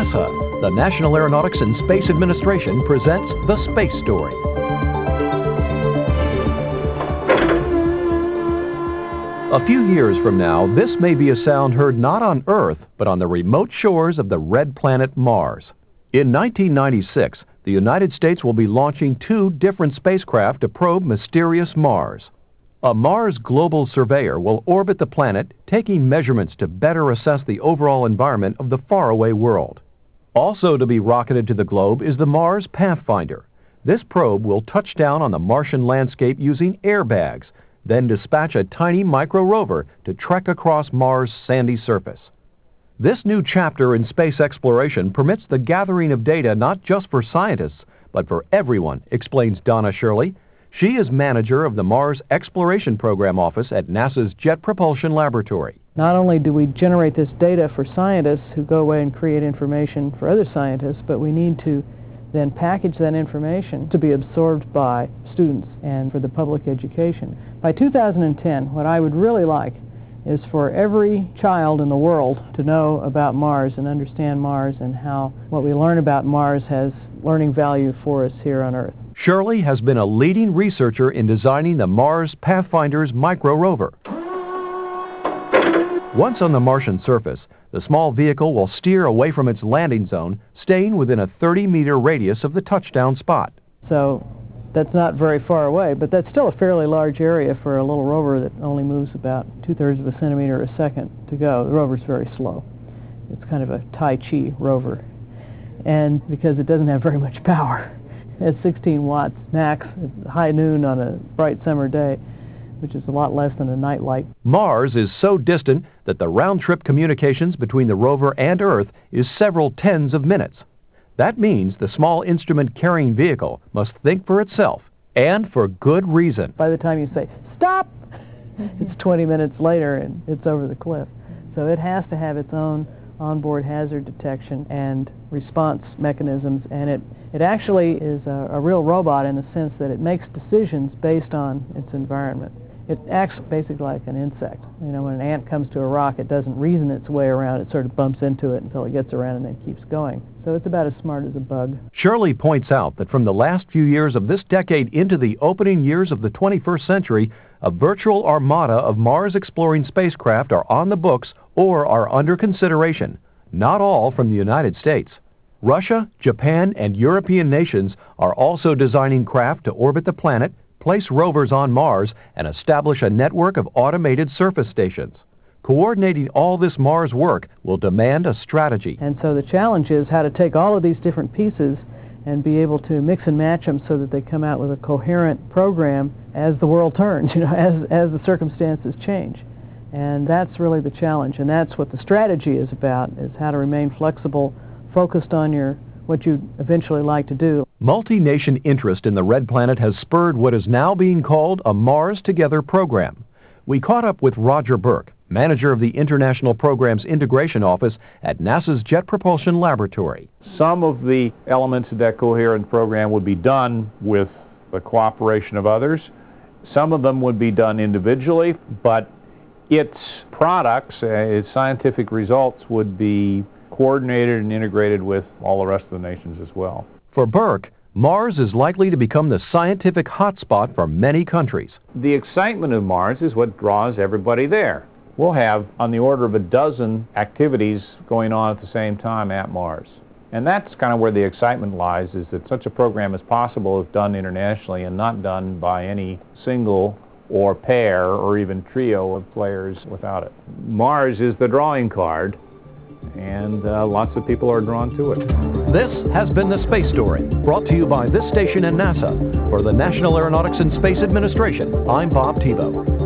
NASA, the National Aeronautics and Space Administration presents The Space Story. A few years from now, this may be a sound heard not on Earth, but on the remote shores of the red planet Mars. In 1996, the United States will be launching 2 different spacecraft to probe mysterious Mars. A Mars Global Surveyor will orbit the planet, taking measurements to better assess the overall environment of the faraway world. Also to be rocketed to the globe is the Mars Pathfinder. This probe will touch down on the Martian landscape using airbags, then dispatch a tiny micro-rover to trek across Mars' sandy surface. This new chapter in space exploration permits the gathering of data not just for scientists, but for everyone, explains Donna Shirley. She is manager of the Mars Exploration Program Office at NASA's Jet Propulsion Laboratory. Not only do we generate this data for scientists who go away and create information for other scientists, but we need to then package that information to be absorbed by students and for the public education. By 2010, what I would really like is for every child in the world to know about Mars and understand Mars and how what we learn about Mars has learning value for us here on Earth. Shirley has been a leading researcher in designing the Mars Pathfinder's micro-rover. Once on the Martian surface, the small vehicle will steer away from its landing zone, staying within a 30-meter radius of the touchdown spot. So that's not very far away, but that's still a fairly large area for a little rover that only moves about 2/3 of a centimeter a second to go. The rover's very slow. It's kind of a Tai Chi rover, and because it doesn't have very much power. At 16 watts max at high noon on a bright summer day, which is a lot less than a night light. Mars is so distant that the round-trip communications between the rover and Earth is several tens of minutes. That means the small instrument-carrying vehicle must think for itself, and for good reason. By the time you say, stop, it's 20 minutes later and it's over the cliff. So it has to have its own onboard hazard detection and response mechanisms, and it actually is a real robot in the sense that it makes decisions based on its environment. It acts basically like an insect. You know, when an ant comes to a rock, it doesn't reason its way around. It sort of bumps into it until it gets around and then keeps going. So it's about as smart as a bug. Shirley points out that from the last few years of this decade into the opening years of the 21st century, a virtual armada of Mars-exploring spacecraft are on the books or are under consideration, not all from the United States. Russia, Japan, and European nations are also designing craft to orbit the planet, place rovers on Mars, and establish a network of automated surface stations. Coordinating all this Mars work will demand a strategy. And so the challenge is how to take all of these different pieces and be able to mix and match them so that they come out with a coherent program as the world turns, as the circumstances change. And that's really the challenge, and that's what the strategy is about, is how to remain flexible, focused on what you'd eventually like to do. Multi-nation interest in the red planet has spurred what is now being called a Mars Together program. We caught up with Roger Burke, manager of the International Programs Integration Office at NASA's Jet Propulsion Laboratory. Some of the elements of that coherent program would be done with the cooperation of others. Some of them would be done individually, but its products, its scientific results would be coordinated and integrated with all the rest of the nations as well. For Burke, Mars is likely to become the scientific hotspot for many countries. The excitement of Mars is what draws everybody there. We'll have on the order of a dozen activities going on at the same time at Mars. And that's kind of where the excitement lies, is that such a program is possible if done internationally and not done by any single or pair or even trio of players without it. Mars is the drawing card, and lots of people are drawn to it. This has been The Space Story, brought to you by this station and NASA. For the National Aeronautics and Space Administration, I'm Bob Tebow.